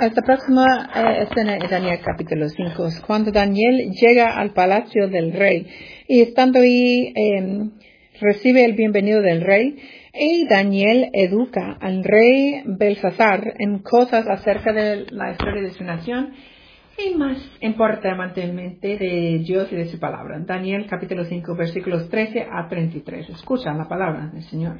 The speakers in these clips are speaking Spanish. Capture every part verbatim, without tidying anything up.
Esta próxima eh, escena es Daniel capítulo cinco, es cuando Daniel llega al palacio del rey y estando ahí eh, recibe el bienvenido del rey y Daniel educa al rey Belsasar en cosas acerca de la historia de su nación y más importantemente de Dios y de su palabra. Daniel capítulo cinco versículos trece a treinta y tres. Escucha la palabra del Señor.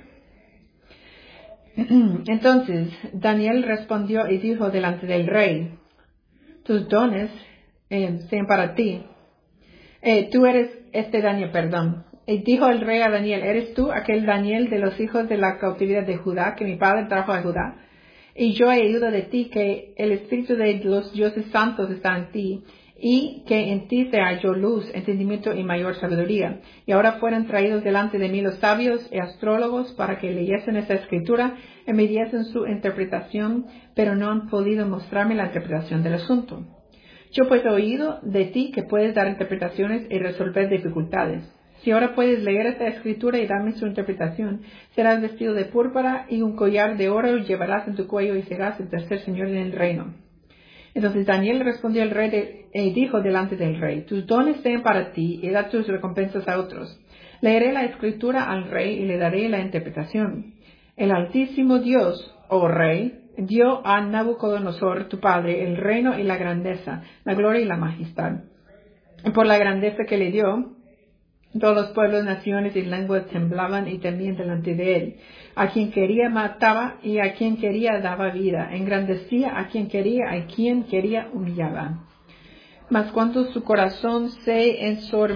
Entonces Daniel respondió y dijo delante del rey: tus dones eh, sean para ti. Eh, tú eres este Daniel, perdón. Y dijo el rey a Daniel: ¿eres tú aquel Daniel de los hijos de la cautividad de Judá que mi padre trajo a Judá? Y yo he oído de ti que el espíritu de los dioses santos está en ti, y que en ti se halló luz, entendimiento y mayor sabiduría. Y ahora fueron traídos delante de mí los sabios y astrólogos para que leyesen esta escritura y me diesen su interpretación, pero no han podido mostrarme la interpretación del asunto. Yo pues he oído de ti que puedes dar interpretaciones y resolver dificultades. Si ahora puedes leer esta escritura y darme su interpretación, serás vestido de púrpura y un collar de oro llevarás en tu cuello y serás el tercer señor en el reino. Entonces Daniel respondió al rey de, y dijo delante del rey: tus dones sean para ti y da tus recompensas a otros. Leeré la escritura al rey y le daré la interpretación. El Altísimo Dios, oh rey, dio a Nabucodonosor, tu padre, el reino y la grandeza, la gloria y la majestad. Y por la grandeza que le dio, todos los pueblos, naciones y lenguas temblaban y temían delante de él. A quien quería mataba y a quien quería daba vida. Engrandecía a quien quería, a quien quería humillaba. Mas cuando su corazón se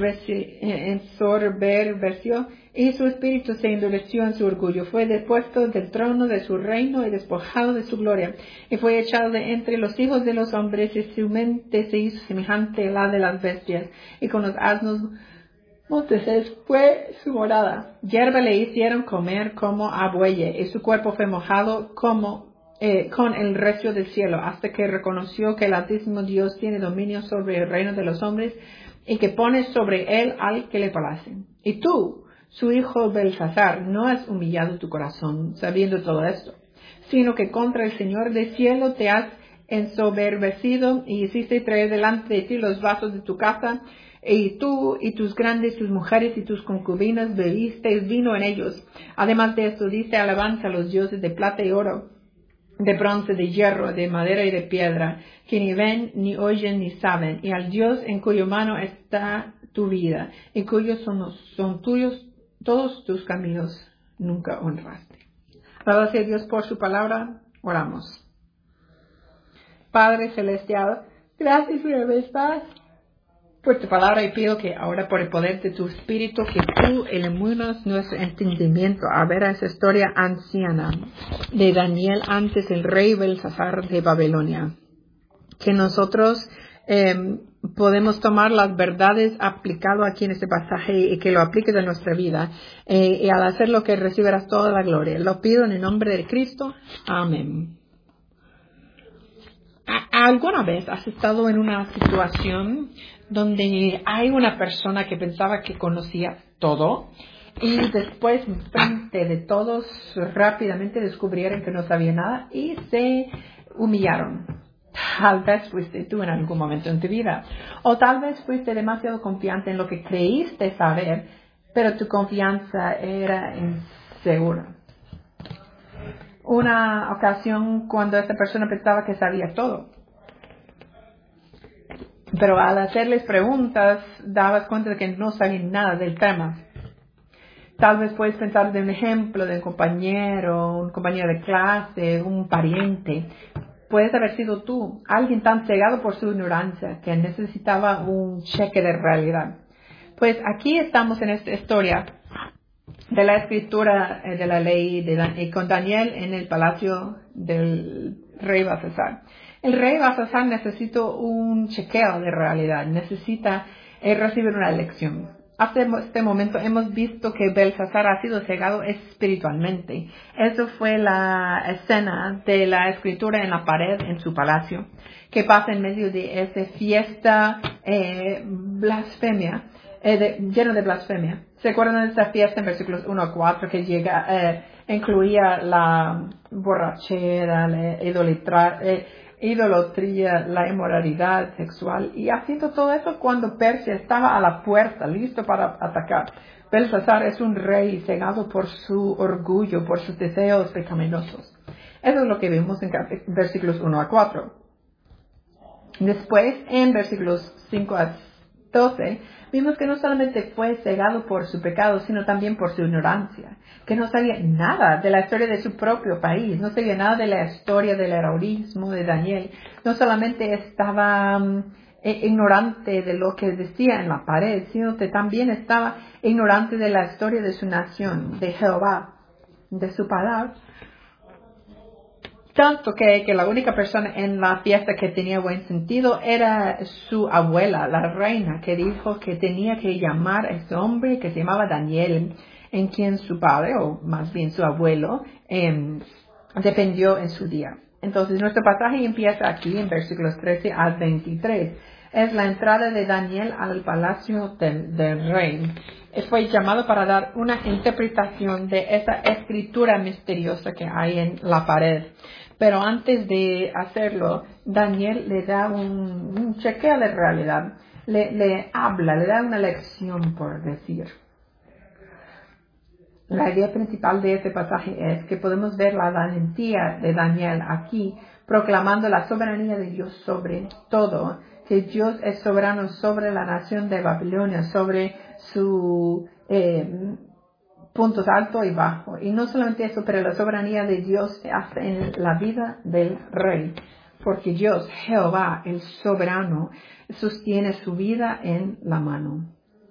ensoberbeció y su espíritu se endureció en su orgullo, fue depuesto del trono de su reino y despojado de su gloria, y fue echado de entre los hijos de los hombres, y su mente se hizo semejante a la de las bestias, y con los asnos monteses fue su morada. Hierba le hicieron comer como a buey, y su cuerpo fue mojado como eh, con el recio del cielo, hasta que reconoció que el Altísimo Dios tiene dominio sobre el reino de los hombres, y que pone sobre él al que le place. Y tú, su hijo Belsasar, no has humillado tu corazón sabiendo todo esto, sino que contra el Señor del cielo te has ensoberbecido y hiciste traer delante de ti los vasos de tu casa, y tú y tus grandes, tus mujeres y tus concubinas bebisteis vino en ellos. Además de esto, diste alabanza a los dioses de plata y oro, de bronce, de hierro, de madera y de piedra, que ni ven, ni oyen, ni saben, y al Dios en cuya mano está tu vida, y cuyos son, son tuyos todos tus caminos, nunca honraste. Alabado sea Dios por su palabra. Oramos. Padre celestial, gracias una vez más por tu palabra, y pido que ahora por el poder de tu Espíritu que tú ilumines nuestro entendimiento a ver esa historia anciana de Daniel antes el rey Belsasar de Babilonia. Que nosotros eh, podemos tomar las verdades aplicado aquí en este pasaje y que lo apliques en nuestra vida. Eh, y al hacerlo que recibirás toda la gloria. Lo pido en el nombre de Cristo. Amén. ¿Alguna vez has estado en una situación donde hay una persona que pensaba que conocía todo y después frente de todos rápidamente descubrieron que no sabía nada y se humillaron? Tal vez fuiste tú en algún momento en tu vida, o tal vez fuiste demasiado confiante en lo que creíste saber, pero tu confianza era insegura. Una ocasión cuando esa persona pensaba que sabía todo, pero al hacerles preguntas dabas cuenta de que no sabían nada del tema. Tal vez puedes pensar de un ejemplo de un compañero, un compañero de clase, un pariente. Puedes haber sido tú, alguien tan cegado por su ignorancia que necesitaba un cheque de realidad. Pues aquí estamos en esta historia de la escritura de la ley de Dan- y con Daniel en el palacio del rey Belsasar. El rey Belsasar necesita un chequeo de realidad, necesita eh, recibir una lección. Hasta este momento hemos visto que Belsasar ha sido cegado espiritualmente. Eso fue la escena de la escritura en la pared en su palacio, que pasa en medio de esa fiesta eh, blasfemia, eh, de, lleno de blasfemia. ¿Se acuerdan de esta fiesta en versículos uno a cuatro que llega, eh, incluía la borrachera, la idolatría, eh, idolatría, la inmoralidad sexual, y haciendo todo eso cuando Persia estaba a la puerta, listo para atacar. Belsasar es un rey cegado por su orgullo, por sus deseos pecaminosos. Eso es lo que vemos en versículos uno a cuatro. Después, en versículos cinco a doce, vimos que no solamente fue cegado por su pecado, sino también por su ignorancia, que no sabía nada de la historia de su propio país, no sabía nada de la historia del heroísmo de Daniel, no solamente estaba um, ignorante de lo que decía en la pared, sino que también estaba ignorante de la historia de su nación, de Jehová, de su palabra. Tanto que, que la única persona en la fiesta que tenía buen sentido era su abuela, la reina, que dijo que tenía que llamar a ese hombre que se llamaba Daniel, en quien su padre, o más bien su abuelo, eh, dependió en su día. Entonces, nuestro pasaje empieza aquí en versículos trece a veintitrés. Es la entrada de Daniel al palacio del, del rey. Fue llamado para dar una interpretación de esa escritura misteriosa que hay en la pared. Pero antes de hacerlo, Daniel le da un, un chequeo de realidad. Le, le habla, le da una lección, por decir. La idea principal de este pasaje es que podemos ver la valentía de Daniel aquí, proclamando la soberanía de Dios sobre todo, que Dios es soberano sobre la nación de Babilonia, sobre su eh, puntos alto y bajo. Y no solamente eso, pero la soberanía de Dios hasta en la vida del rey. Porque Dios, Jehová, el soberano, sostiene su vida en la mano.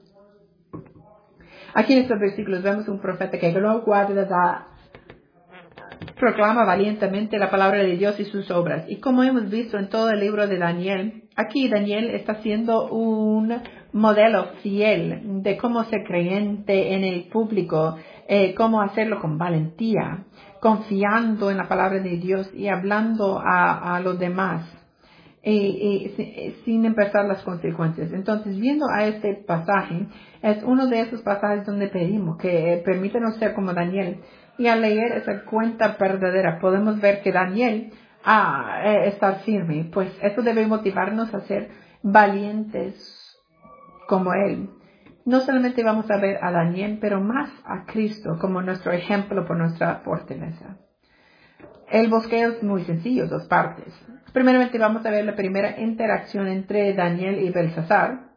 Aquí en estos versículos vemos un profeta que no guarda, da, proclama valientemente la palabra de Dios y sus obras. Y como hemos visto en todo el libro de Daniel, aquí Daniel está siendo un modelo fiel de cómo ser creyente en el público, eh, cómo hacerlo con valentía, confiando en la palabra de Dios y hablando a, a los demás, y, y, sin empezar las consecuencias. Entonces, viendo a este pasaje, es uno de esos pasajes donde pedimos que permítanos ser como Daniel. Y al leer esa cuenta verdadera, podemos ver que Daniel ah, eh, está firme. Pues eso debe motivarnos a ser valientes como él. No solamente vamos a ver a Daniel, pero más a Cristo como nuestro ejemplo por nuestra fortaleza. El bosqueo es muy sencillo, dos partes. Primeramente vamos a ver la primera interacción entre Daniel y Belsasar,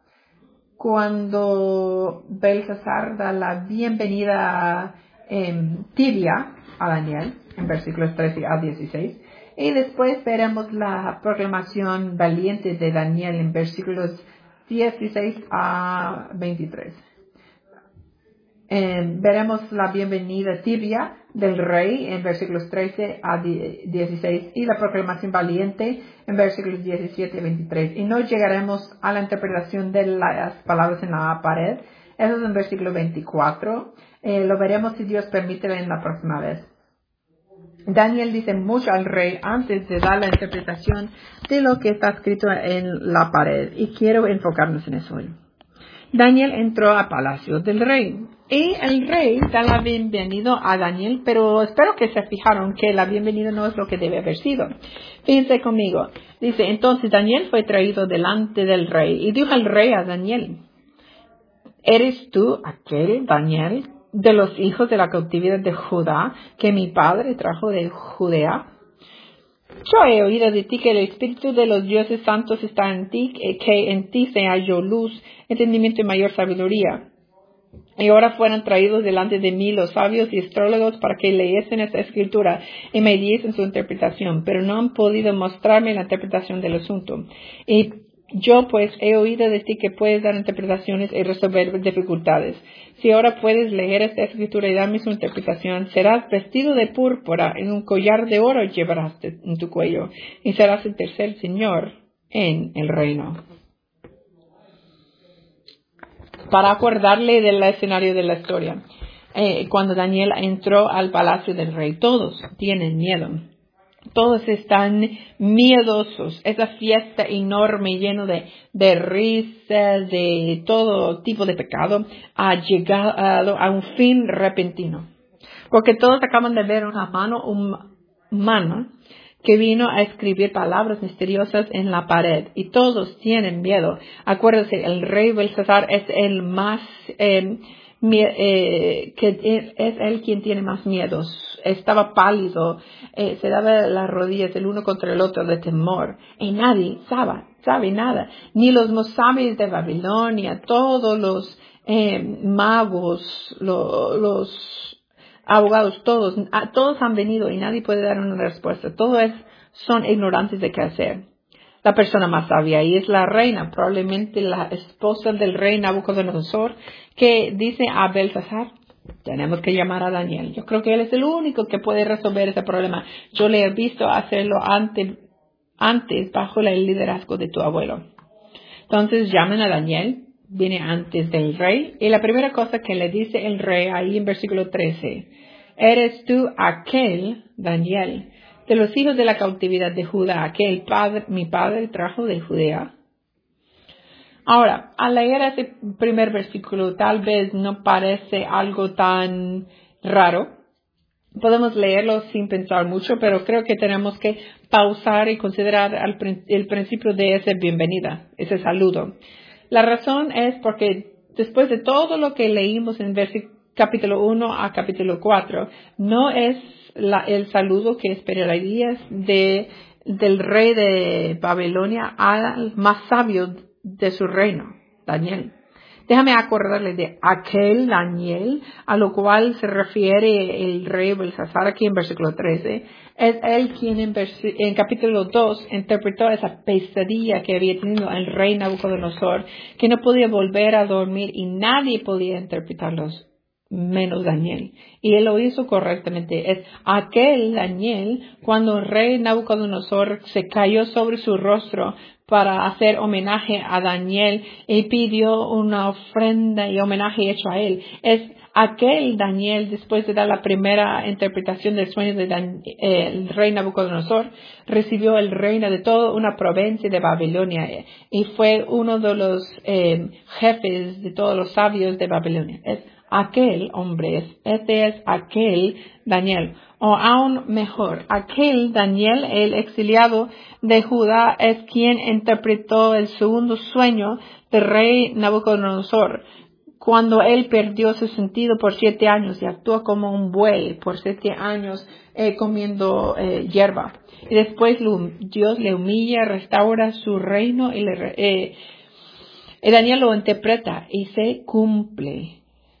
cuando Belsasar da la bienvenida eh, tibia a Daniel, en versículos trece a dieciséis, y después veremos la proclamación valiente de Daniel en versículos dieciséis a veintitrés. Eh, veremos la bienvenida tibia del rey en versículos trece a dieciséis y la proclamación valiente en versículos diecisiete a veintitrés. Y no llegaremos a la interpretación de las palabras en la pared. Eso es en versículo veinticuatro. Eh, lo veremos si Dios permite en la próxima vez. Daniel dice mucho al rey antes de dar la interpretación de lo que está escrito en la pared. Y quiero enfocarnos en eso hoy. Daniel entró al palacio del rey. Y el rey da la bienvenida a Daniel, pero espero que se fijaron que la bienvenida no es lo que debe haber sido. Fíjense conmigo. Dice, entonces Daniel fue traído delante del rey y dijo al rey a Daniel, ¿eres tú aquel Daniel de los hijos de la cautividad de Judá que mi padre trajo de Judea? Yo he oído de ti que el espíritu de los dioses santos está en ti, que en ti se halló luz, entendimiento y mayor sabiduría. Y ahora fueron traídos delante de mí los sabios y astrólogos para que leyesen esta escritura y me diesen su interpretación, pero no han podido mostrarme la interpretación del asunto. Y yo pues he oído de ti que puedes dar interpretaciones y resolver dificultades. Si ahora puedes leer esta escritura y darme su interpretación, serás vestido de púrpura, en un collar de oro llevarás en tu cuello, y serás el tercer señor en el reino. Para acordarle del escenario de la historia, eh, cuando Daniel entró al palacio del rey, todos tienen miedo. Todos están miedosos. Esa fiesta enorme, lleno de, de risas, de todo tipo de pecado, ha llegado a un fin repentino. Porque todos acaban de ver una mano humana que vino a escribir palabras misteriosas en la pared, y todos tienen miedo. Acuérdense, el rey Belsasar es el más, eh, mie- eh, que es, es él quien tiene más miedos. Estaba pálido, eh, se daba las rodillas el uno contra el otro de temor, y nadie sabe, sabe nada, ni los más sabios de Babilonia, todos los eh, magos, lo, los abogados, todos, a, todos han venido y nadie puede dar una respuesta. Todos es, son ignorantes de qué hacer. La persona más sabia ahí es la reina, probablemente la esposa del rey Nabucodonosor, que dice a Belsasar, tenemos que llamar a Daniel. Yo creo que él es el único que puede resolver ese problema. Yo le he visto hacerlo antes, antes bajo el liderazgo de tu abuelo. Entonces llaman a Daniel, viene antes del rey, y la primera cosa que le dice el rey ahí en versículo trece, ¿eres tú aquel, Daniel, de los hijos de la cautividad de Judá, que el padre, mi padre trajo de Judea? Ahora, al leer ese primer versículo, tal vez no parece algo tan raro. Podemos leerlo sin pensar mucho, pero creo que tenemos que pausar y considerar al, el principio de esa bienvenida, ese saludo. La razón es porque después de todo lo que leímos en versículo capítulo uno a capítulo cuatro, no es la, el saludo que esperarías de, del rey de Babilonia al más sabio de su reino, Daniel. Déjame acordarle de aquel Daniel a lo cual se refiere el rey Belsasar aquí en versículo trece. Es él quien en, en capítulo dos interpretó esa pesadilla que había tenido el rey Nabucodonosor, que no podía volver a dormir y nadie podía interpretarlos menos Daniel. Y él lo hizo correctamente. Es aquel Daniel cuando el rey Nabucodonosor se cayó sobre su rostro para hacer homenaje a Daniel y pidió una ofrenda y homenaje hecho a él. Es aquel Daniel, después de dar la primera interpretación del sueño del eh, rey Nabucodonosor, recibió el reino de toda una provincia de Babilonia eh, y fue uno de los eh, jefes de todos los sabios de Babilonia. Es aquel hombre, este es aquel Daniel, o aún mejor, aquel Daniel, el exiliado de Judá, es quien interpretó el segundo sueño del rey Nabucodonosor, cuando él perdió su sentido por siete años y actuó como un buey por siete años eh, comiendo eh, hierba. Y después lo, Dios le humilla, restaura su reino y, le, eh, y Daniel lo interpreta y se cumple.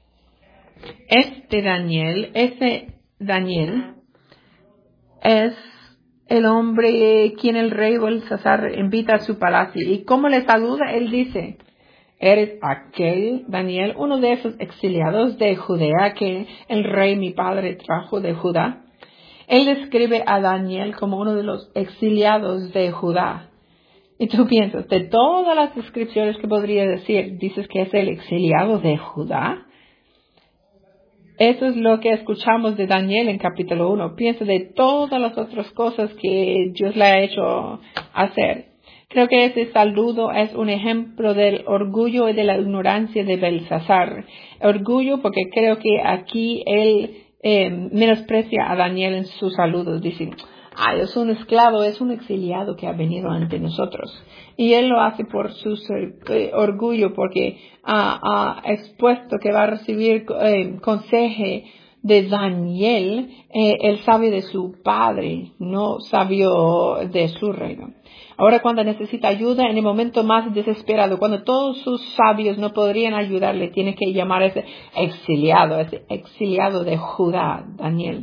Este Daniel, ese Daniel es el hombre quien el rey Belsasar invita a su palacio. ¿Y cómo le saluda? Él dice, eres aquel Daniel, uno de esos exiliados de Judea que el rey mi padre trajo de Judá. Él describe a Daniel como uno de los exiliados de Judá. Y tú piensas, de todas las descripciones que podría decir, dices que es el exiliado de Judá. Eso es lo que escuchamos de Daniel en capítulo uno. Piensa de todas las otras cosas que Dios le ha hecho hacer. Creo que ese saludo es un ejemplo del orgullo y de la ignorancia de Belsasar. Orgullo porque creo que aquí él eh, menosprecia a Daniel en sus saludos. Dice, ah, es un esclavo, es un exiliado que ha venido ante nosotros. Y él lo hace por su eh, orgullo, porque ha, ha expuesto que va a recibir eh, consejo de Daniel, eh, el sabio de su padre, no sabio de su reino. Ahora cuando necesita ayuda, en el momento más desesperado, cuando todos sus sabios no podrían ayudarle, tiene que llamar a ese exiliado, ese exiliado de Judá, Daniel.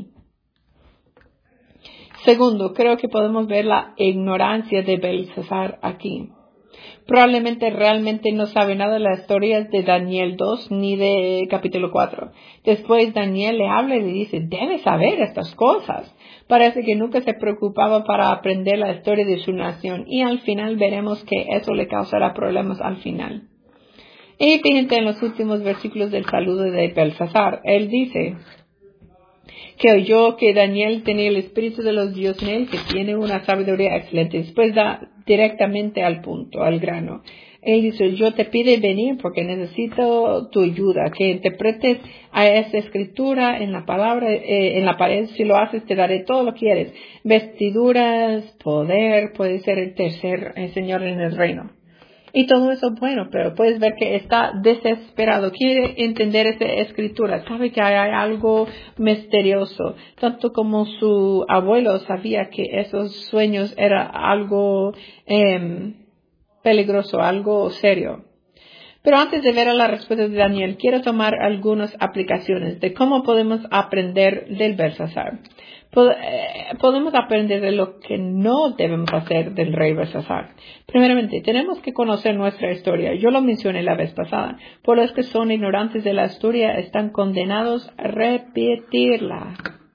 Segundo, creo que podemos ver la ignorancia de Belsasar aquí. Probablemente realmente no sabe nada de las historias de Daniel dos ni de capítulo cuatro. Después Daniel le habla y le dice, debe saber estas cosas. Parece que nunca se preocupaba para aprender la historia de su nación y al final veremos que eso le causará problemas al final. Y fíjense en los últimos versículos del saludo de Belsasar. Él dice, que oyó que Daniel tenía el espíritu de los dioses en él, que tiene una sabiduría excelente. Después da directamente al punto, al grano. Él dice, yo te pido venir porque necesito tu ayuda, que interpretes a esa escritura en la palabra, eh, en la pared. Si lo haces, te daré todo lo que quieres. Vestiduras, poder, puede ser el tercer eh, señor en el reino. Y todo eso es bueno, pero puedes ver que está desesperado, quiere entender esa escritura, sabe que hay algo misterioso, tanto como su abuelo sabía que esos sueños era algo eh, peligroso, algo serio. Pero antes de ver a la respuesta de Daniel, quiero tomar algunas aplicaciones de cómo podemos aprender del Belsasar. Podemos aprender de lo que no debemos hacer del rey Belsasar. Primeramente, tenemos que conocer nuestra historia. Yo lo mencioné la vez pasada. Por los que son ignorantes de la historia están condenados a repetirla.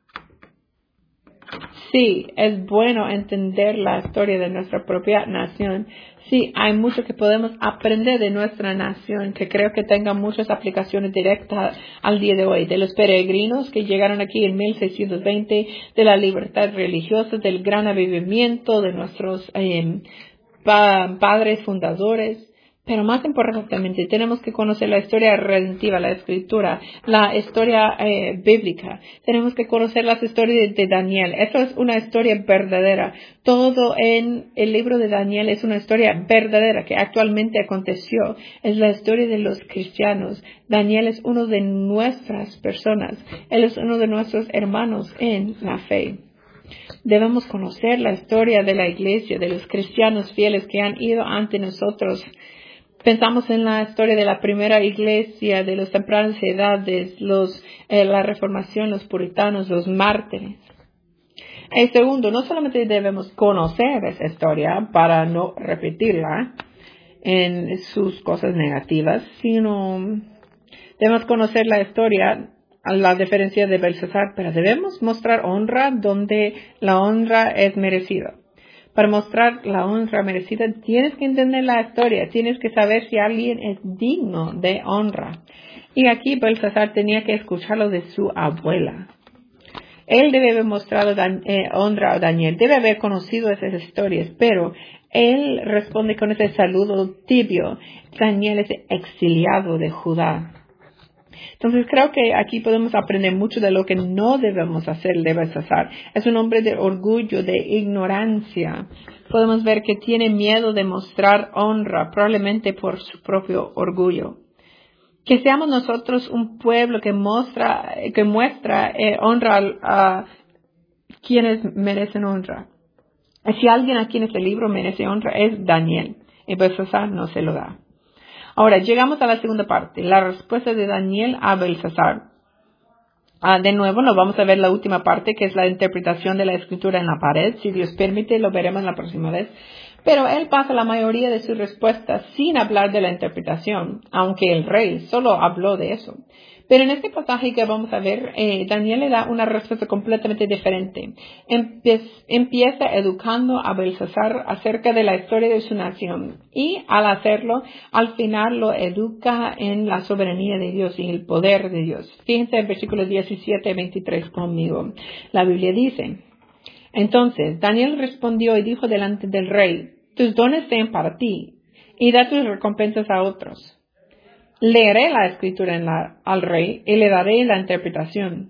Sí, es bueno entender la historia de nuestra propia nación. Sí, hay mucho que podemos aprender de nuestra nación, que creo que tenga muchas aplicaciones directas al día de hoy. De los peregrinos que llegaron aquí en mil seiscientos veinte, de la libertad religiosa, del gran avivamiento de nuestros eh, pa- padres fundadores. Pero más importantemente, tenemos que conocer la historia redentiva, la escritura, la historia eh, bíblica. Tenemos que conocer las historias de Daniel. Esto es una historia verdadera. Todo en el libro de Daniel es una historia verdadera que actualmente aconteció. Es la historia de los cristianos. Daniel es uno de nuestras personas. Él es uno de nuestros hermanos en la fe. Debemos conocer la historia de la iglesia, de los cristianos fieles que han ido ante nosotros. Pensamos en la historia de la primera iglesia, de las tempranas edades, los, eh, la reformación, los puritanos, los mártires. Y segundo, no solamente debemos conocer esa historia para no repetirla en sus cosas negativas, sino debemos conocer la historia a la diferencia de Belsasar, pero debemos mostrar honra donde la honra es merecida. Para mostrar la honra merecida, tienes que entender la historia, tienes que saber si alguien es digno de honra. Y aquí Belsasar tenía que escucharlo de su abuela. Él debe haber mostrado eh, honra a Daniel, debe haber conocido esas historias, pero él responde con ese saludo tibio. Daniel es exiliado de Judá. Entonces creo que aquí podemos aprender mucho de lo que no debemos hacer de Belsasar. Es un hombre de orgullo, de ignorancia. Podemos ver que tiene miedo de mostrar honra, probablemente por su propio orgullo. Que seamos nosotros un pueblo que muestra, que muestra eh, honra a, a quienes merecen honra. Si alguien aquí en este libro merece honra es Daniel. Y Belsasar no se lo da. Ahora, llegamos a la segunda parte, la respuesta de Daniel a Belsasar. Ah, de nuevo, nos vamos a ver la última parte, que es la interpretación de la escritura en la pared. Si Dios permite, lo veremos la próxima vez. Pero él pasa la mayoría de sus respuestas sin hablar de la interpretación, aunque el rey solo habló de eso. Pero en este pasaje que vamos a ver, eh, Daniel le da una respuesta completamente diferente. Empe- empieza educando a Belsasar acerca de la historia de su nación. Y al hacerlo, al final lo educa en la soberanía de Dios y el poder de Dios. Fíjense en versículos diecisiete y veintitrés conmigo. La Biblia dice, entonces Daniel respondió y dijo delante del rey, tus dones sean para ti y da tus recompensas a otros. Leeré la escritura en la, al rey y le daré la interpretación.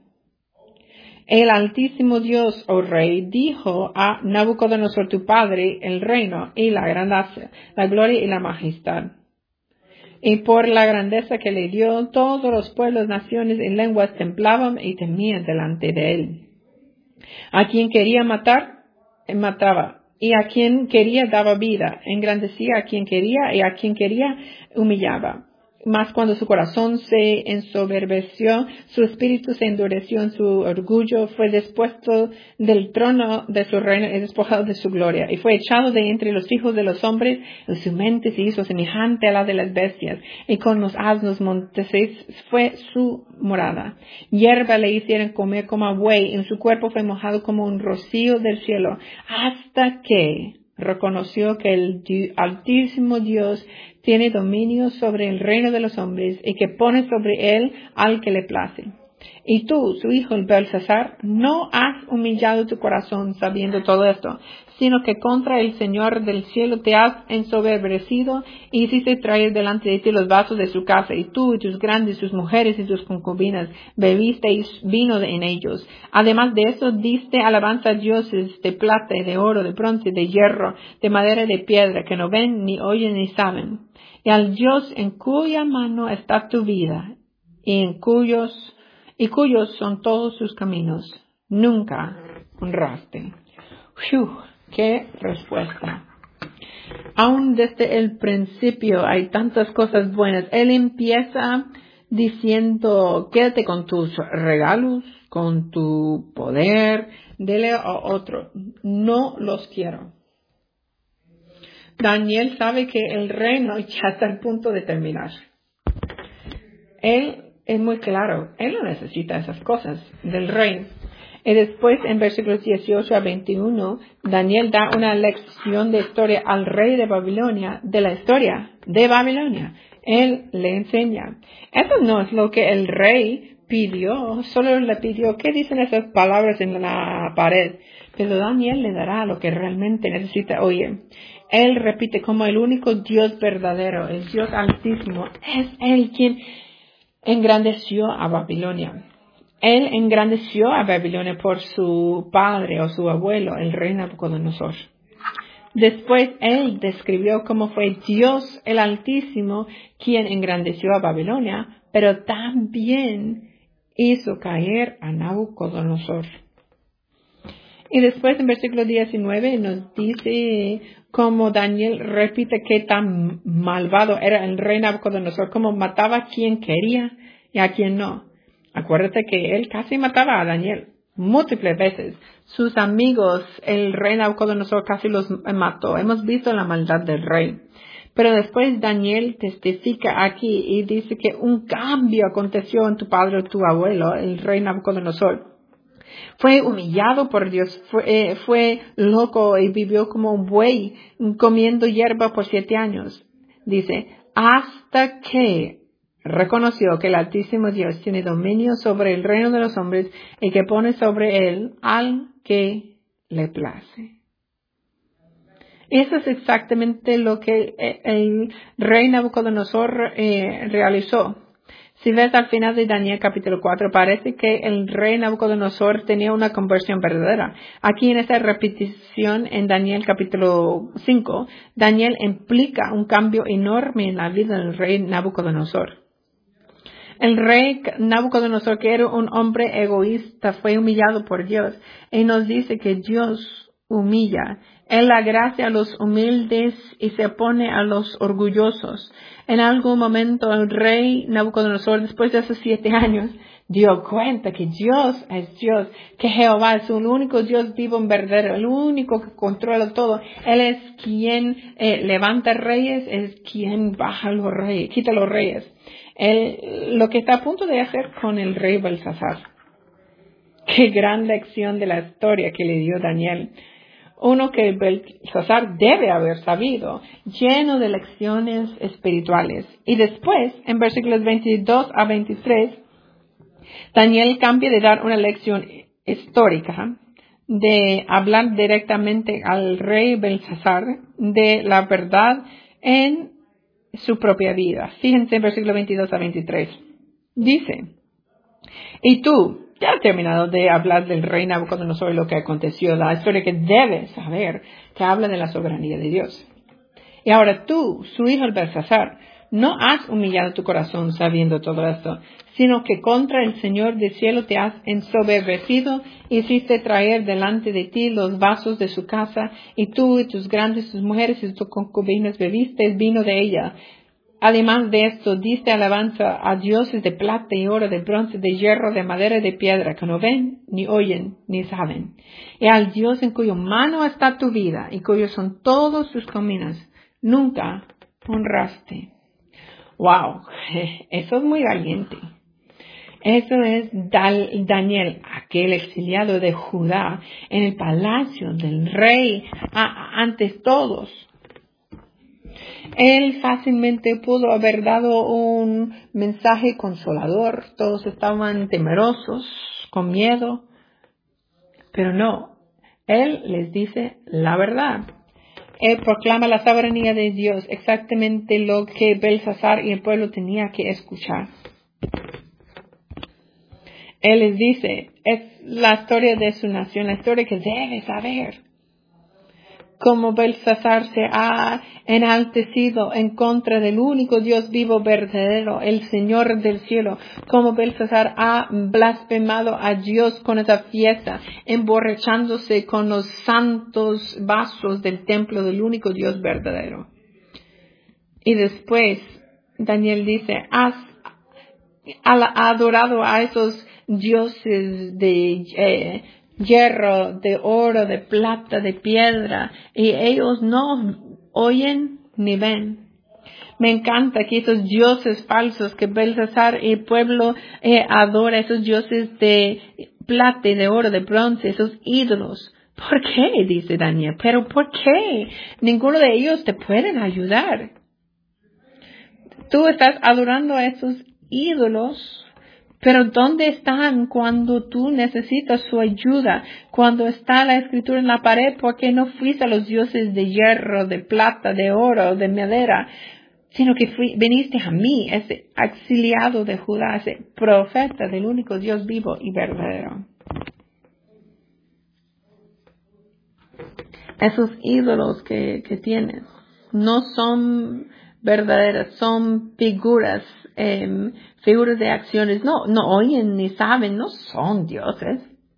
El Altísimo Dios, oh rey, dijo a Nabucodonosor tu padre el reino y la grandeza, la gloria y la majestad. Y por la grandeza que le dio, todos los pueblos, naciones y lenguas temblaban y temían delante de él. A quien quería matar, mataba. Y a quien quería daba vida. Engrandecía a quien quería y a quien quería humillaba. Mas cuando su corazón se ensoberbeció, su espíritu se endureció en su orgullo, fue despuesto del trono de su reino y despojado de su gloria. Y fue echado de entre los hijos de los hombres, y su mente se hizo semejante a la de las bestias. Y con los asnos monteses fue su morada. Hierba le hicieron comer como a buey, y en su cuerpo fue mojado como un rocío del cielo, hasta que reconoció que el Altísimo Dios tiene dominio sobre el reino de los hombres y que pone sobre él al que le place. Y tú, su hijo el Belsasar, no has humillado tu corazón sabiendo todo esto, sino que contra el Señor del cielo te has ensoberbecido y hiciste traer delante de ti los vasos de su casa, y tú y tus grandes, sus mujeres y tus concubinas, bebisteis vino en ellos. Además de eso, diste alabanza a dioses de plata y de oro, de bronce, de hierro, de madera y de piedra, que no ven, ni oyen, ni saben. Y al Dios en cuya mano está tu vida, y en cuyos y cuyos son todos sus caminos, nunca honraste. ¡Fiu! ¡Qué respuesta! Aún desde el principio hay tantas cosas buenas. Él empieza diciendo, quédate con tus regalos, con tu poder, dele a otro. No los quiero. Daniel sabe que el reino ya está al punto de terminar. Él es muy claro, él no necesita esas cosas del rey. Y después, en versículos dieciocho a veintiuno, Daniel da una lección de historia al rey de Babilonia, de la historia de Babilonia. Él le enseña. Eso no es lo que el rey pidió, solo le pidió, ¿qué dicen esas palabras en la pared? Pero Daniel le dará lo que realmente necesita oír. Él repite como el único Dios verdadero, el Dios altísimo, es Él quien engrandeció a Babilonia. Él engrandeció a Babilonia por su padre o su abuelo, el rey Nabucodonosor. Después él describió cómo fue Dios el Altísimo quien engrandeció a Babilonia, pero también hizo caer a Nabucodonosor. Y después en versículo diecinueve nos dice cómo Daniel repite qué tan malvado era el rey Nabucodonosor, cómo mataba a quien quería y a quien no. Acuérdate que él casi mataba a Daniel múltiples veces. Sus amigos, el rey Nabucodonosor casi los mató. Hemos visto la maldad del rey. Pero después Daniel testifica aquí y dice que un cambio aconteció en tu padre o tu abuelo, el rey Nabucodonosor. Fue humillado por Dios, fue, eh, fue loco y vivió como un buey comiendo hierba por siete años. Dice, hasta que reconoció que el Altísimo Dios tiene dominio sobre el reino de los hombres y que pone sobre él al que le place. Eso es exactamente lo que el rey Nabucodonosor eh, realizó. Si ves al final de Daniel capítulo cuatro, parece que el rey Nabucodonosor tenía una conversión verdadera. Aquí en esta repetición en Daniel capítulo cinco, Daniel implica un cambio enorme en la vida del rey Nabucodonosor. El rey Nabucodonosor, que era un hombre egoísta, fue humillado por Dios. Y nos dice que Dios humilla. Él agracia a los humildes y se opone a los orgullosos. En algún momento el rey Nabucodonosor, después de esos siete años, dio cuenta que Dios es Dios, que Jehová es el único Dios vivo en verdadero, el único que controla todo. Él es quien eh, levanta reyes, es quien baja los reyes, quita los reyes. Él, lo que está a punto de hacer con el rey Belsasar. Qué gran lección de la historia que le dio Daniel. Uno que Belsasar debe haber sabido, lleno de lecciones espirituales. Y después, en versículos veintidós a veintitrés, Daniel cambia de dar una lección histórica, de hablar directamente al rey Belsasar de la verdad en su propia vida. Fíjense en versículos veintidós a veintitrés. Dice, y tú, ya has terminado de hablar del rey Nabucodonosor y lo que aconteció, la historia que debes saber, que habla de la soberanía de Dios. Y ahora tú, su hijo el Belsasar, no has humillado tu corazón sabiendo todo esto, sino que contra el Señor del cielo te has ensoberbecido, hiciste traer delante de ti los vasos de su casa, y tú y tus grandes, tus mujeres y tus concubinas bebiste el vino de ella. Además de esto, diste alabanza a dioses de plata y oro, de bronce, de hierro, de madera y de piedra, que no ven, ni oyen, ni saben. Y al Dios en cuya mano está tu vida, y cuyos son todos sus caminos, nunca honraste. ¡Wow! Eso es muy valiente. Eso es Daniel, aquel exiliado de Judá, en el palacio del rey, a, ante todos. Él fácilmente pudo haber dado un mensaje consolador. Todos estaban temerosos, con miedo. Pero no, Él les dice la verdad. Él proclama la soberanía de Dios, exactamente lo que Belsasar y el pueblo tenía que escuchar. Él les dice, es la historia de su nación, la historia que debe saber. Cómo Belsasar se ha enaltecido en contra del único Dios vivo verdadero, el Señor del cielo. Cómo Belsasar ha blasfemado a Dios con esa fiesta, emborrachándose con los santos vasos del templo del único Dios verdadero. Y después Daniel dice, has adorado a esos dioses de eh, hierro, de oro, de plata, de piedra, y ellos no oyen ni ven. Me encanta que esos dioses falsos que Belsasar y el pueblo eh, adora, esos dioses de plata y de oro, de bronce, esos ídolos. ¿Por qué? Dice Daniel. ¿Pero por qué? Ninguno de ellos te pueden ayudar. Tú estás adorando a esos ídolos. Pero ¿dónde están cuando tú necesitas su ayuda? Cuando está la escritura en la pared, ¿por qué no fuiste a los dioses de hierro, de plata, de oro, de madera? Sino que fui, viniste a mí, ese exiliado de Judá, ese profeta del único Dios vivo y verdadero. Esos ídolos que, que tienes no son verdaderas, son figuras, eh, figuras de acciones, no, no oyen ni saben, no son dioses.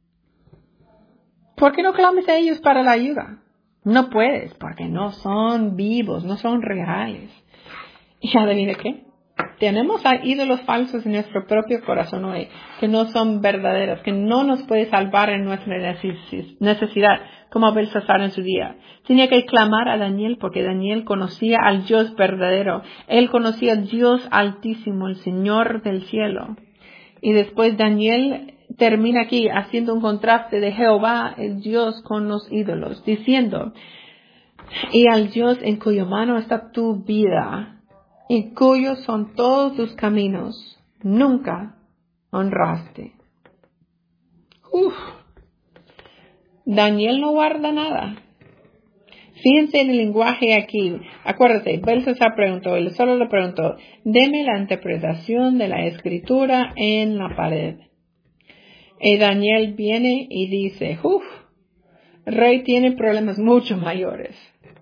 ¿Por qué no clames a ellos para la ayuda? No puedes, porque no son vivos, no son reales. ¿Y adivina qué? Tenemos ídolos falsos en nuestro propio corazón hoy, que no son verdaderos, que no nos puede salvar en nuestra necesidad, como Belsasar en su día. Tenía que clamar a Daniel porque Daniel conocía al Dios verdadero. Él conocía al Dios altísimo, el Señor del cielo. Y después Daniel termina aquí haciendo un contraste de Jehová, el Dios, con los ídolos, diciendo, y al Dios en cuya mano está tu vida, y cuyos son todos tus caminos, nunca honraste. Uf. Daniel no guarda nada. Fíjense en el lenguaje aquí. Acuérdate, Belsasar preguntó, él solo le preguntó, deme la interpretación de la escritura en la pared. Y Daniel viene y dice, uf, el rey tiene problemas mucho mayores.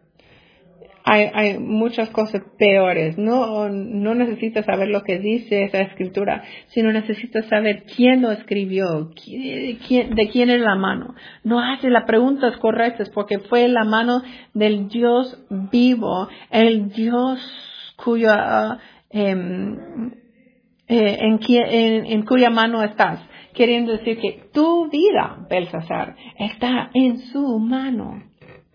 Hay, hay muchas cosas peores. No, no necesitas saber lo que dice esa escritura, sino necesitas saber quién lo escribió, quién, de quién es la mano. No hace las preguntas correctas porque fue la mano del Dios vivo, el Dios cuya, uh, eh, eh, en, en, en cuya mano estás. Queriendo decir que tu vida, Belsasar, está en su mano.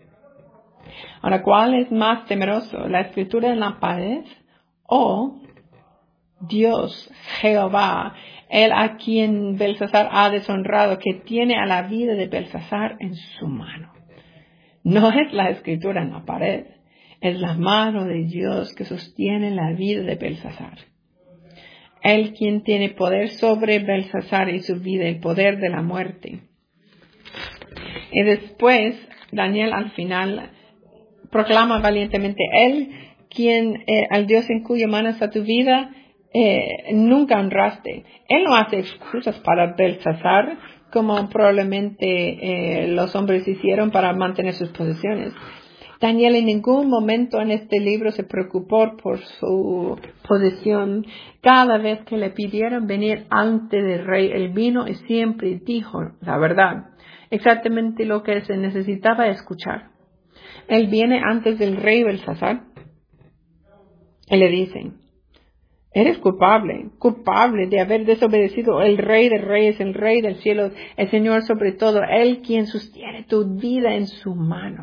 Ahora, ¿cuál es más temeroso? ¿La escritura en la pared o Dios, Jehová, él a quien Belsasar ha deshonrado, que tiene a la vida de Belsasar en su mano? No es la escritura en la pared, es la mano de Dios que sostiene la vida de Belsasar. Él quien tiene poder sobre Belsasar y su vida, el poder de la muerte. Y después, Daniel al final proclama valientemente, él, quien, eh, al Dios en cuya mano está tu vida, eh, nunca honraste. Él no hace excusas para Belsasar, como probablemente eh, los hombres hicieron para mantener sus posesiones. Daniel en ningún momento en este libro se preocupó por su posesión. Cada vez que le pidieron venir ante del rey, él vino y siempre dijo la verdad, exactamente lo que se necesitaba escuchar. Él viene antes del rey Belsasar y le dicen, eres culpable, culpable de haber desobedecido el rey de reyes, el rey del cielo, el Señor sobre todo, él quien sostiene tu vida en su mano.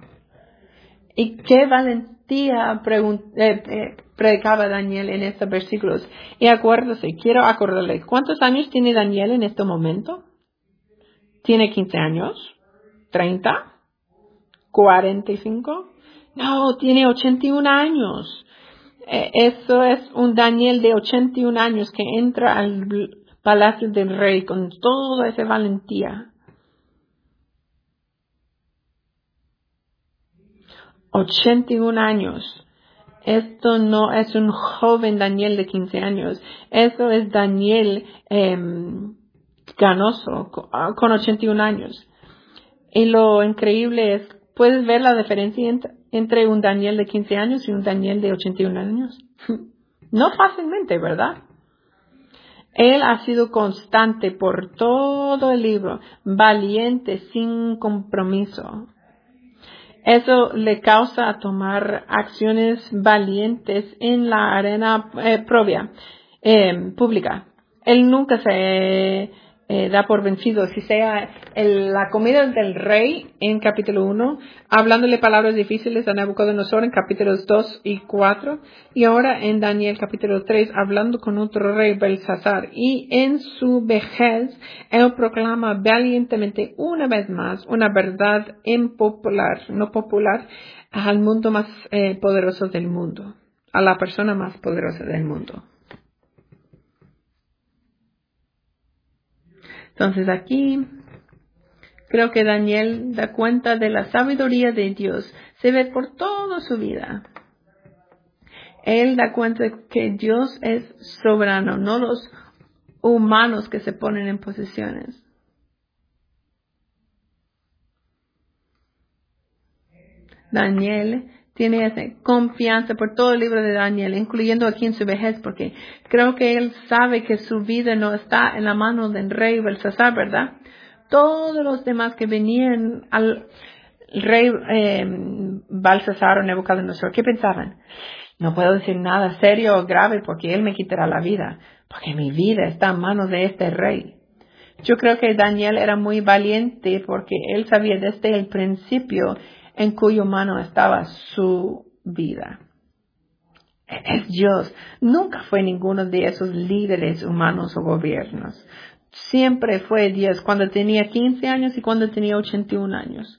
Y qué valentía eh, eh, predicaba Daniel en estos versículos. Y acuérdese, quiero acordarle, ¿cuántos años tiene Daniel en este momento? ¿Tiene quince años? ¿treinta? ¿cuarenta y cinco? No, tiene ochenta y un años. Eh, eso es un Daniel de ochenta y un años que entra al palacio del rey con toda esa valentía. ochenta y un años. Esto no es un joven Daniel de quince años. Eso es Daniel eh, ganoso con ochenta y un años. Y lo increíble es, ¿puedes ver la diferencia entre, entre un Daniel de quince años y un Daniel de ochenta y un años? No fácilmente, ¿verdad? Él ha sido constante por todo el libro, valiente, sin compromiso. Eso le causa a tomar acciones valientes en la arena eh, propia, eh, pública. Él nunca se eh, da por vencido. Si sea el, la comida del rey en capítulo uno, hablándole palabras difíciles a Nabucodonosor en capítulos dos y cuatro, y ahora en Daniel capítulo tres, hablando con otro rey, Belsasar, y en su vejez, él proclama valientemente una vez más una verdad impopular, no popular, al mundo más eh, poderoso del mundo, a la persona más poderosa del mundo. Entonces aquí creo que Daniel da cuenta de la sabiduría de Dios. Se ve por toda su vida. Él da cuenta de que Dios es soberano, no los humanos que se ponen en posiciones. Daniel tiene esa confianza por todo el libro de Daniel, incluyendo aquí en su vejez, porque creo que él sabe que su vida no está en la mano del rey Belsasar, ¿verdad? Todos los demás que venían al rey eh, Belsasar o Nabucodonosor, ¿qué pensaban? No puedo decir nada serio o grave porque él me quitará la vida, porque mi vida está en manos de este rey. Yo creo que Daniel era muy valiente porque él sabía desde el principio en cuyo mano estaba su vida. Es Dios. Nunca fue ninguno de esos líderes humanos o gobiernos. Siempre fue Dios cuando tenía quince años y cuando tenía ochenta y un años.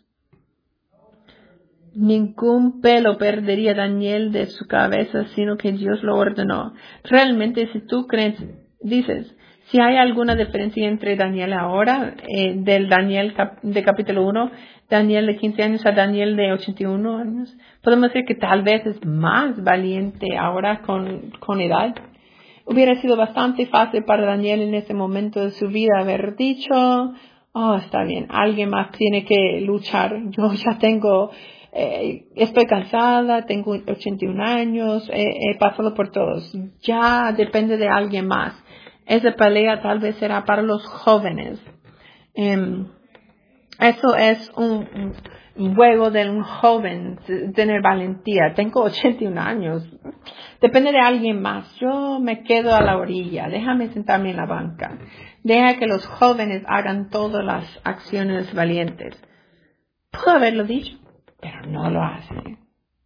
Ningún pelo perdería Daniel de su cabeza, sino que Dios lo ordenó. Realmente, si tú crees, dices, si hay alguna diferencia entre Daniel ahora, eh, del Daniel cap- de capítulo uno, Daniel de quince años a Daniel de ochenta y un años, podemos decir que tal vez es más valiente ahora con, con edad. Hubiera sido bastante fácil para Daniel en ese momento de su vida haber dicho, oh, está bien, alguien más tiene que luchar, yo ya tengo, eh, estoy cansada, tengo ochenta y un años, eh, he pasado por todos, ya depende de alguien más. Esa pelea tal vez será para los jóvenes. Um, eso es un, un juego de un joven, tener valentía. Tengo ochenta y un años. Depende de alguien más. Yo me quedo a la orilla. Déjame sentarme en la banca. Deja que los jóvenes hagan todas las acciones valientes. Pudo haberlo dicho, pero no lo hace.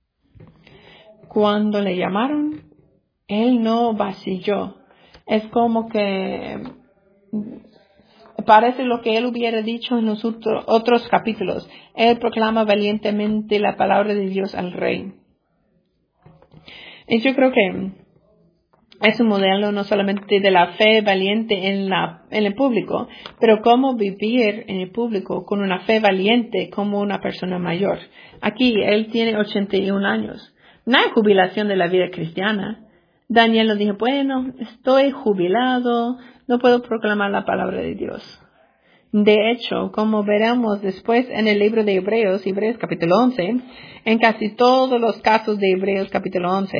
Cuando le llamaron, él no vacilló. Es como que parece lo que él hubiera dicho en los otro, otros capítulos. Él proclama valientemente la palabra de Dios al rey. Y yo creo que es un modelo no solamente de la fe valiente en, la, en el público, pero cómo vivir en el público con una fe valiente como una persona mayor. Aquí él tiene ochenta y un años. No hay jubilación de la vida cristiana. Daniel nos dijo, bueno, estoy jubilado, no puedo proclamar la palabra de Dios. De hecho, como veremos después en el libro de Hebreos, Hebreos capítulo once, en casi todos los casos de Hebreos capítulo once,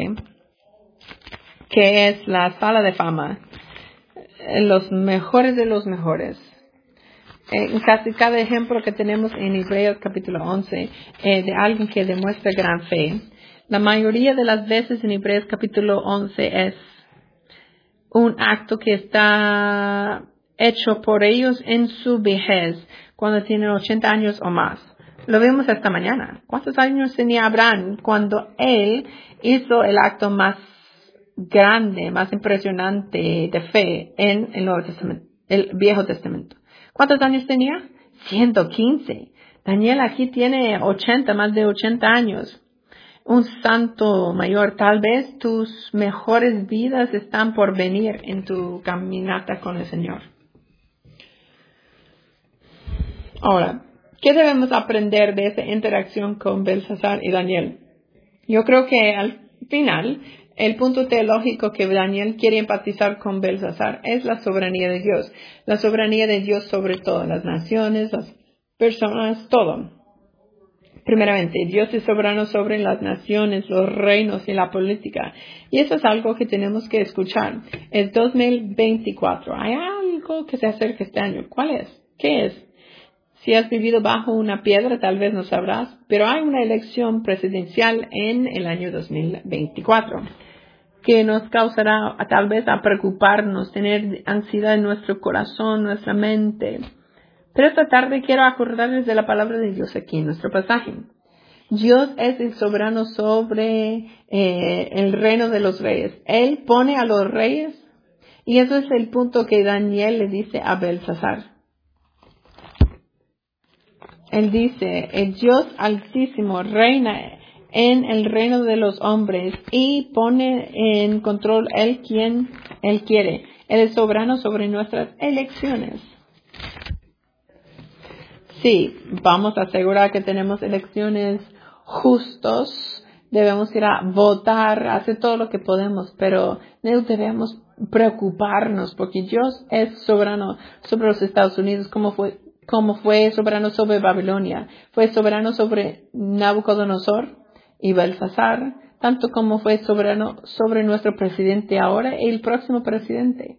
que es la sala de fama, los mejores de los mejores. En casi cada ejemplo que tenemos en Hebreos capítulo once, eh, de alguien que demuestra gran fe, la mayoría de las veces en Hebreos capítulo once es un acto que está hecho por ellos en su vejez, cuando tienen ochenta años o más. Lo vemos esta mañana. ¿Cuántos años tenía Abraham cuando él hizo el acto más grande, más impresionante de fe en el Nuevo Testamento, el Viejo Testamento? ¿Cuántos años tenía? ciento quince. Daniel aquí tiene ochenta, más de ochenta años. un santo mayor. Tal vez tus mejores vidas están por venir en tu caminata con el Señor. Ahora, ¿qué debemos aprender de esa interacción con Belsasar y Daniel? Yo creo que al final, el punto teológico que Daniel quiere enfatizar con Belsasar es la soberanía de Dios. La soberanía de Dios sobre todas las naciones, las personas, todo. Primeramente, Dios es soberano sobre las naciones, los reinos y la política. Y eso es algo que tenemos que escuchar. Es dos mil veinticuatro. Hay algo que se acerca este año. ¿Cuál es? ¿Qué es? Si has vivido bajo una piedra, tal vez no sabrás, pero hay una elección presidencial en el año dos mil veinticuatro que nos causará tal vez a preocuparnos, tener ansiedad en nuestro corazón, nuestra mente. Pero esta tarde quiero acordarles de la palabra de Dios aquí en nuestro pasaje. Dios es el soberano sobre eh, el reino de los reyes. Él pone a los reyes y eso es el punto que Daniel le dice a Belsasar. Él dice, el Dios Altísimo reina en el reino de los hombres y pone en control Él quien Él quiere. Él es soberano sobre nuestras elecciones. Sí, vamos a asegurar que tenemos elecciones justos. Debemos ir a votar, hacer todo lo que podemos, pero no debemos preocuparnos porque Dios es soberano sobre los Estados Unidos, como fue como fue soberano sobre Babilonia, fue soberano sobre Nabucodonosor y Belsasar, tanto como fue soberano sobre nuestro presidente ahora y el próximo presidente.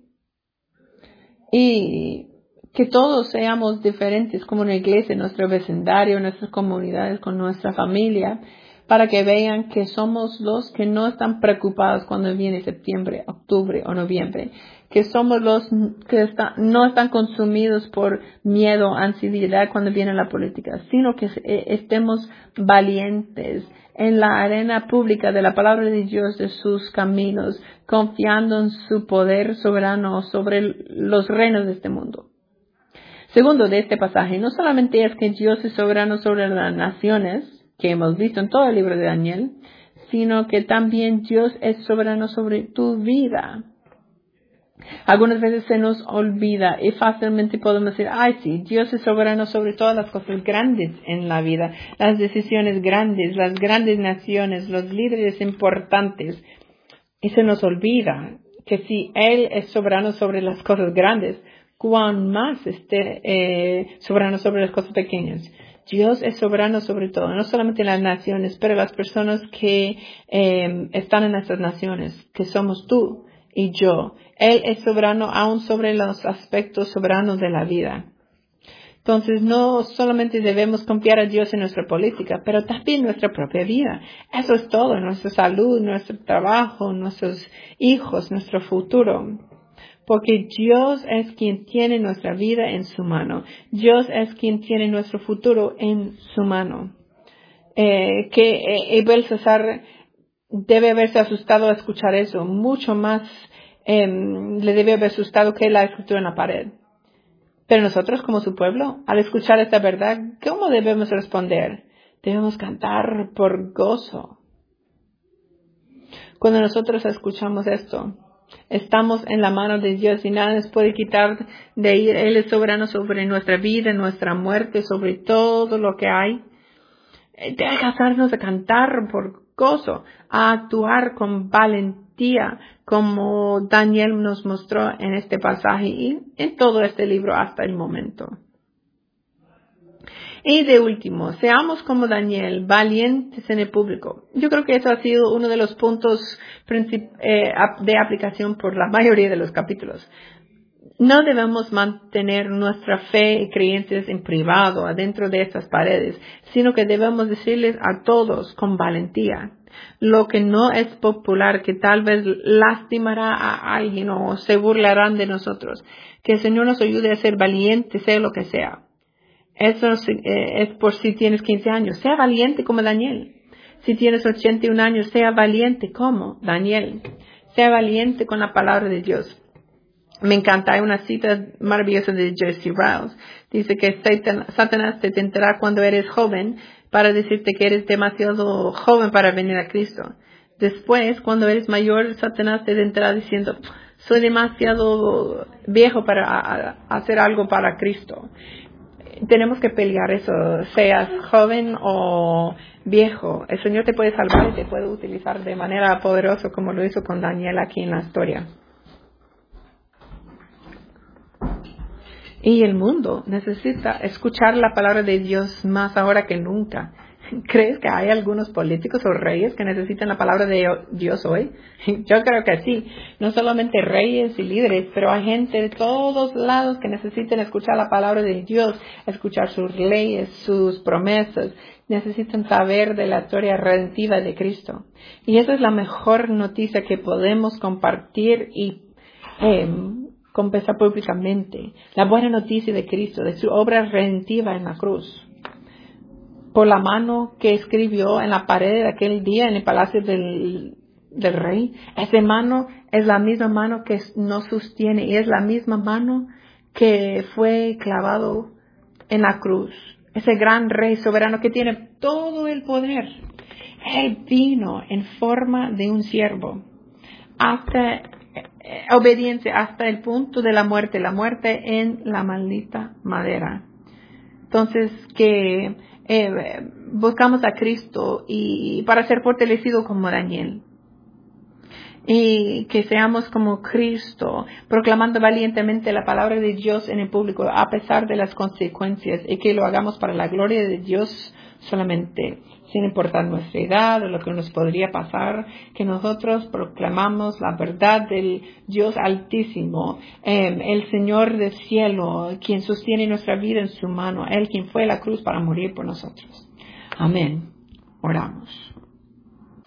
Y que todos seamos diferentes como una iglesia, en nuestro vecindario, en nuestras comunidades, con nuestra familia, para que vean que somos los que no están preocupados cuando viene septiembre, octubre o noviembre, que somos los que está, no están consumidos por miedo, ansiedad cuando viene la política, sino que estemos valientes en la arena pública de la palabra de Dios, de sus caminos, confiando en su poder soberano sobre los reinos de este mundo. Segundo de este pasaje, no solamente es que Dios es soberano sobre las naciones, que hemos visto en todo el libro de Daniel, sino que también Dios es soberano sobre tu vida. Algunas veces se nos olvida y fácilmente podemos decir, ay sí, Dios es soberano sobre todas las cosas grandes en la vida, las decisiones grandes, las grandes naciones, los líderes importantes. Y se nos olvida que si Él es soberano sobre las cosas grandes, cuán más esté eh, soberano sobre las cosas pequeñas. Dios es soberano sobre todo, no solamente las naciones, pero las personas que eh, están en estas naciones, que somos tú y yo. Él es soberano aún sobre los aspectos soberanos de la vida. Entonces, no solamente debemos confiar a Dios en nuestra política, pero también en nuestra propia vida. Eso es todo, nuestra salud, nuestro trabajo, nuestros hijos, nuestro futuro. Porque Dios es quien tiene nuestra vida en su mano. Dios es quien tiene nuestro futuro en su mano. Eh, que eh, Belsasar debe haberse asustado a escuchar eso. Mucho más eh, le debe haber asustado que la escritura en la pared. Pero nosotros como su pueblo, al escuchar esta verdad, ¿cómo debemos responder? Debemos cantar por gozo. Cuando nosotros escuchamos esto, estamos en la mano de Dios y nada nos puede quitar de ahí. Él es soberano sobre nuestra vida, nuestra muerte, sobre todo lo que hay. Debe hacernos a cantar por gozo, a actuar con valentía, como Daniel nos mostró en este pasaje y en todo este libro hasta el momento. Y de último, seamos como Daniel, valientes en el público. Yo creo que eso ha sido uno de los puntos de aplicación por la mayoría de los capítulos. No debemos mantener nuestra fe y creencias en privado, adentro de estas paredes, sino que debemos decirles a todos con valentía lo que no es popular, que tal vez lastimará a alguien o se burlarán de nosotros. Que el Señor nos ayude a ser valientes, sea lo que sea. Eso es por si tienes quince años. Sea valiente como Daniel. Si tienes ochenta y un años, sea valiente como Daniel. Sea valiente con la palabra de Dios. Me encanta, hay una cita maravillosa de Jesse Rouse. Dice que Satan, Satanás te tentará cuando eres joven para decirte que eres demasiado joven para venir a Cristo. Después, cuando eres mayor, Satanás te tentará diciendo, soy demasiado viejo para a, a hacer algo para Cristo. Tenemos que pelear eso, seas joven o viejo. El Señor te puede salvar y te puede utilizar de manera poderosa como lo hizo con Daniel aquí en la historia. Y el mundo necesita escuchar la palabra de Dios más ahora que nunca. ¿Crees que hay algunos políticos o reyes que necesitan la palabra de Dios hoy? Yo creo que sí. No solamente reyes y líderes, pero hay gente de todos lados que necesitan escuchar la palabra de Dios, escuchar sus leyes, sus promesas. Necesitan saber de la historia redentiva de Cristo. Y esa es la mejor noticia que podemos compartir y eh, confesar públicamente. La buena noticia de Cristo, de su obra redentiva en la cruz. Por la mano que escribió en la pared de aquel día en el palacio del, del rey. Esa mano es la misma mano que nos sostiene y es la misma mano que fue clavado en la cruz. Ese gran rey soberano que tiene todo el poder. Él vino en forma de un siervo. Hasta eh, obediencia hasta el punto de la muerte. La muerte en la maldita madera. Entonces que Eh, buscamos a Cristo y para ser fortalecido como Daniel y que seamos como Cristo proclamando valientemente la palabra de Dios en el público a pesar de las consecuencias y que lo hagamos para la gloria de Dios solamente, sin importar nuestra edad o lo que nos podría pasar, que nosotros proclamamos la verdad del Dios Altísimo, eh, el Señor del cielo, quien sostiene nuestra vida en su mano, Él quien fue a la cruz para morir por nosotros. Amén. Oramos.